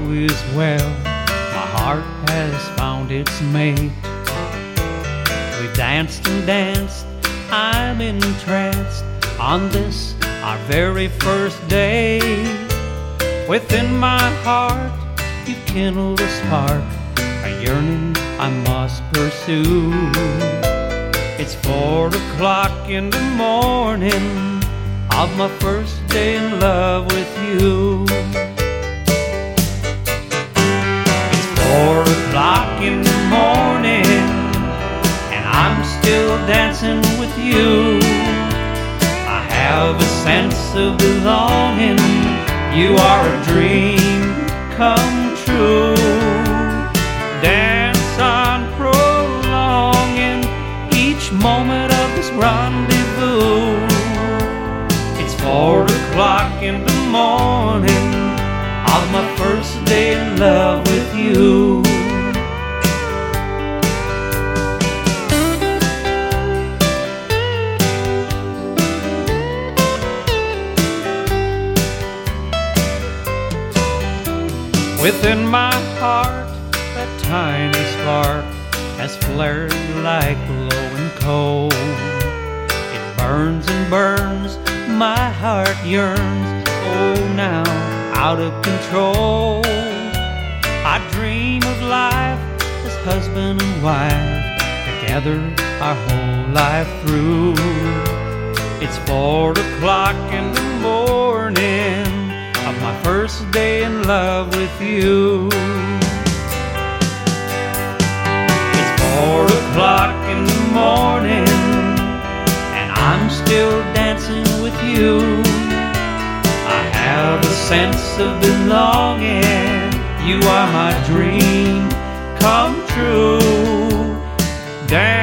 is well. My heart has found its mate. We've danced and danced, I'm entranced on this, our very first day. Within my heart, you've kindled a spark, a yearning I must pursue. It's 4 o'clock in the morning of my first day in love with you. It's 4 o'clock in the morning and I'm still dancing with you. I have a sense of belonging. You are a dream come true. Dance on prolonging each moment of this rendezvous. It's 4 o'clock in the morning of my first day in love with you. Within my heart, that tiny spark has flared like glowing coal. It burns and burns, my heart yearns, oh now out of control. I dream of life as husband and wife, together our whole life through. It's 4 o'clock in the morning of my first day in love with you. It's 4 o'clock in the morning and I'm still dancing with you. I have a sense of belonging. You are my dream come true. Dance